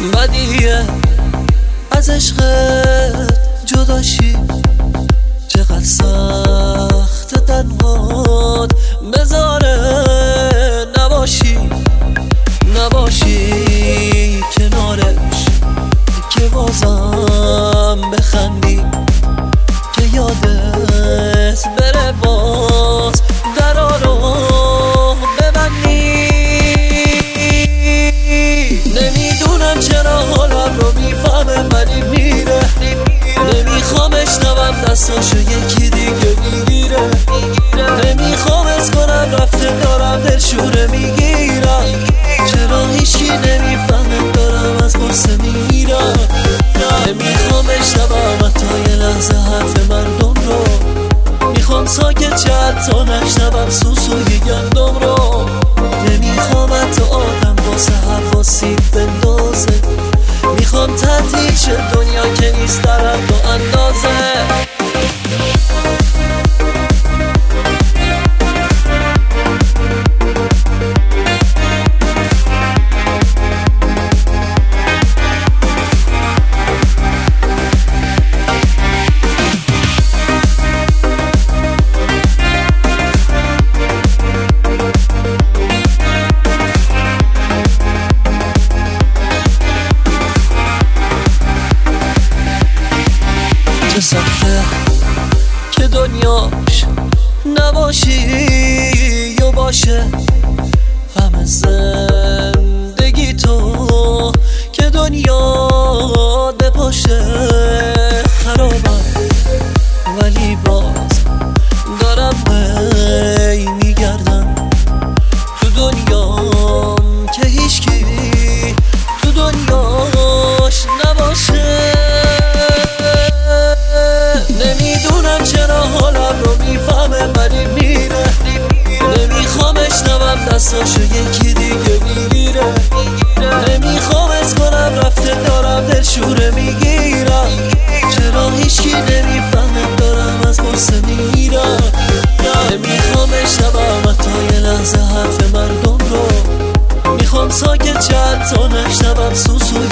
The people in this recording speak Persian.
بدیه از عشقت جداشی، چقدر سخت تنهات بذاره نباشی کنارش، که بازم بخندی، که یادت بره باز درا رو ببندی. نمیدونم چرا حالم رو میفهمه ولی میره، نمیخوام اشنوم دستاشو یکی دیگه میگیره، نمیخوام از کنم رفته دارم دلشوره میگیرم، چرا هیچی نمیفهمه دارم از غصه میرم. نمیخوام اشنوم حتی یه لحظه حرف مردم رو، میخوام ساکت چه حتی نشنوم سوسوی گندم رو، نمیخوام حتی آدم واسه حواسی بندازه، میخوام تعطیل شه دنیا که نیست در حد و اندازه. چه سخته که دنیاش نباشی یا باشه، همه زندگی تو که دنیا بپاشه خرابم، ولی باز دارم بی میگردم تو دنیام که هیچکی تو دنیاش نباشه. نمیدونم چرا حالم رو میفهمه ولی میره، نمیخوام اشنوم دستاشو یکی دیگه میگیره، نمیخوام از کنم رفته دارم دلشوره میگیرم، چرا هیچکی نمیفهمه دارم از غصه میرم. نمیخوام اشنوم حتی یه لحظه حرف مردم رو، میخوام ساکت چه حتی نشنوم سوسوی